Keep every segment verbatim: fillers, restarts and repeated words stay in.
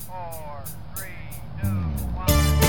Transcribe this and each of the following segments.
four, three, two, one.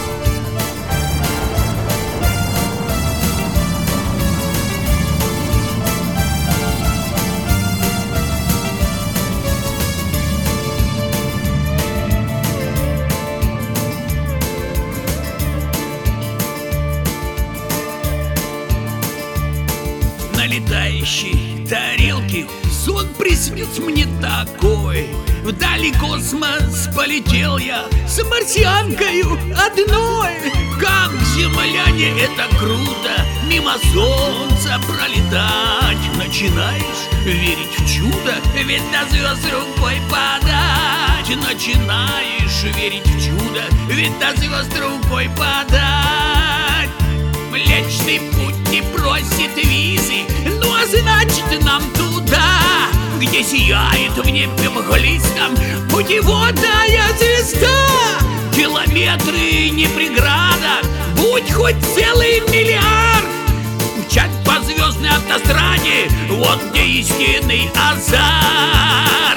На летающей тарелке сон приснился мне такой. Вдали космос полетел я с марсианкою одной. Как земляне, это круто, мимо солнца пролетать. Начинаешь верить в чудо, ведь до звезд рукой подать. Начинаешь верить в чудо, ведь до звезд рукой подать. Млечный путь не просит визы, ну а значит нам туда, где сияет в небе мглистом путеводная звезда. Километры не преграда, будь хоть целый миллиард. Мчать по звездной автостраде, вот где истинный азарт.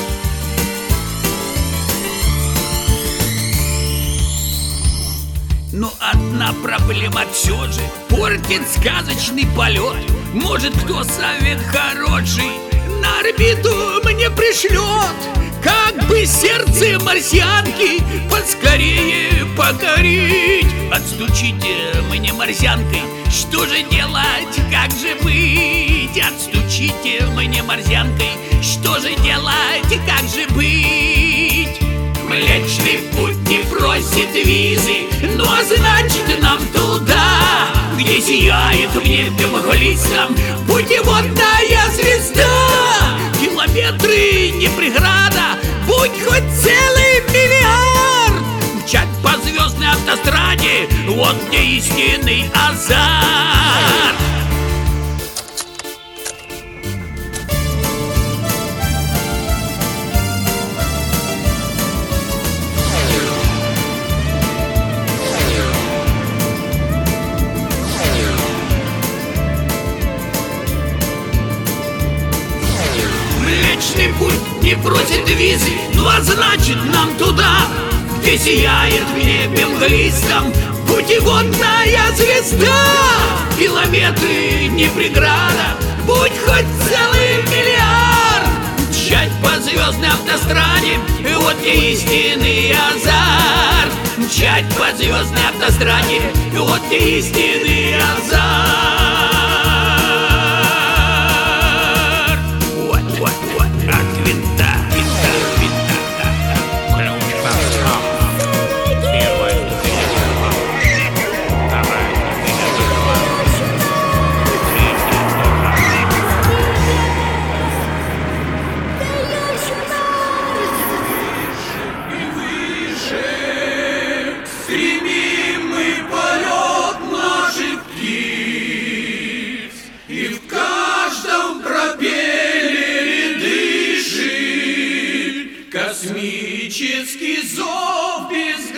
Но одна проблема все же портит сказочный полет. Может, кто совет хороший на орбиту мне пришлет, как бы сердце марсианки поскорее покорить. Отстучите мне марсианкой, что же делать, как же быть? Отстучите мне марсианкой, что же делать, как же быть? Млечный путь не просит визы, ну а значит нам туда, где сияет в небе мглистом путеводная звезда. Километры не преграда, будь хоть целый миллиард. Мчать по звездной автостраде, вот где истинный азарт. Млечный путь не просит визы, ну а значит нам туда, где сияет в небе мглистом путеводная звезда. Километры не преграда, будь хоть целый миллиард. Мчать по звездной автостраде, вот где истинный азарт. Мчать по звездной автостраде, вот где истинный азарт. Космический зов без